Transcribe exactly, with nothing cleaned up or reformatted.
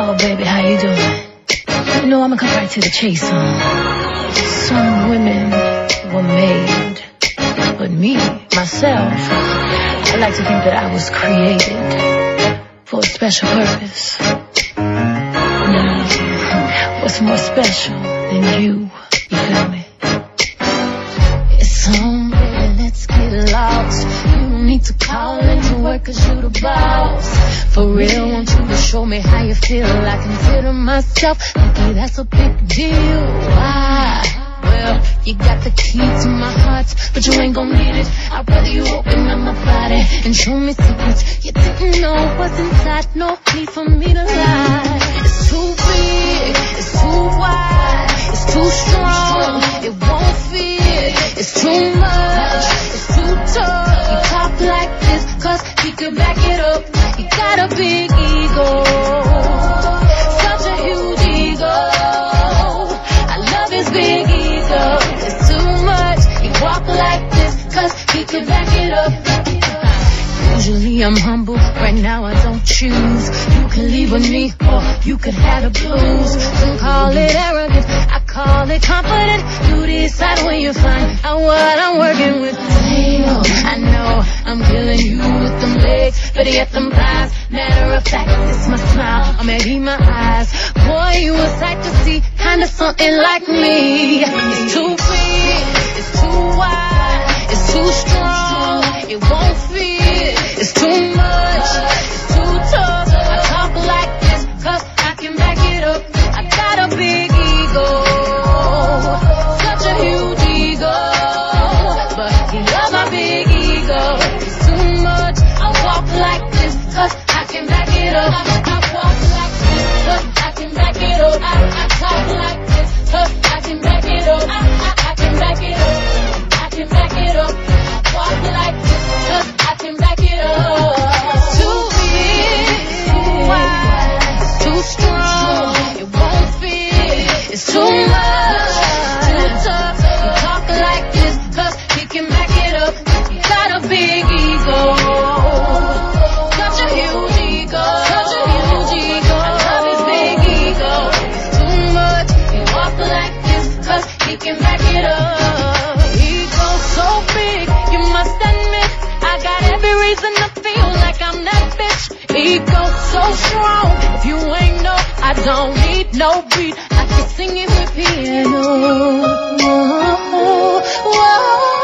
Oh, baby, how you doing? You know, I'm gonna come right to the chase, huh? Some women were made, but me, myself, I like to think that I was created for a special purpose. Now, what's more special than you? You feel me? It's on, baby, let's get lost. You don't need to call into work cause you the boss. For real, want you to show me how you feel. I consider myself, okay, that's a big deal. Why? Well, you got the key to my heart, but you ain't gon' need it. I'd rather you open up my body and show me secrets you didn't know what's inside. No need for me to lie. It's too big, it's too wide, it's too strong, it won't fit. It's too much, it's too tough. You talk like this cause he could back it up. He got a big ego, such a huge ego. I love his big ego. It's too much. He walk like this cause he could back it up. Usually I'm humble, right now I don't choose. You can leave with me or you could have the blues. Some call it arrogant, I call it confident. You decide when you find out what I'm working with. Damn, I know I'm killing you with them legs, but yet them thighs. Matter of fact, it's my smile, or maybe my eyes. Boy, you a sight to see, kinda something like me. It's too big, it's too wide, it's too strong, it won't fit. It's too much, it's too tough. I talk like this cause I can back it up. I got a big ego, such a huge ego, but he loves my big ego. It's too much. I walk like this cause I can back it up. I walk like this cause I can back it up. I, I talk like this cause I can back it up. I, I, I can back it up. I can back it up. I walk like this cause I can back it up. It's too big, it's too wide, it's too strong, it won't fit. It's too much, too tough. You talk like this cause he can back it up. He got a big ego, such a huge ego, such a huge ego. I love his big ego. It's too much. He walk like this cause he can back it up. Ego so big, you must admit I got every reason to feel like I'm that bitch. Ego so strong, if you ain't know, I don't need no beat. I can sing it with piano. Whoa, whoa.